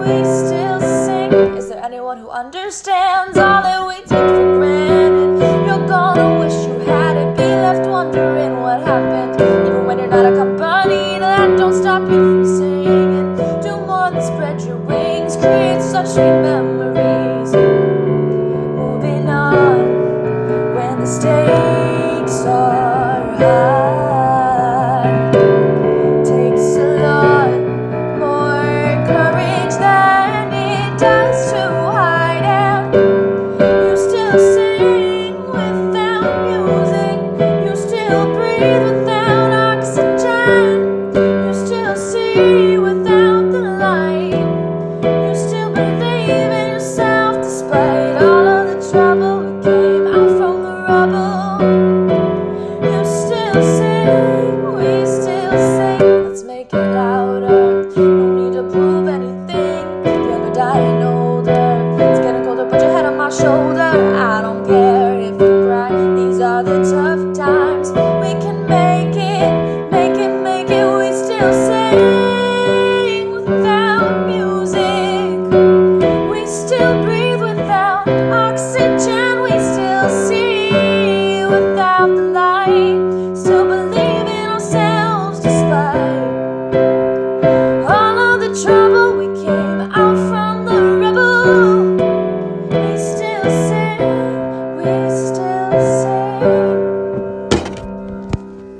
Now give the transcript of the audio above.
we still sing? Is there anyone who understands all that we take for granted? You're gonna wish you had it, be left wondering what happened. Even when you're not accompanied, that don't stop you from singing. Do more than spread your wings, create such sweet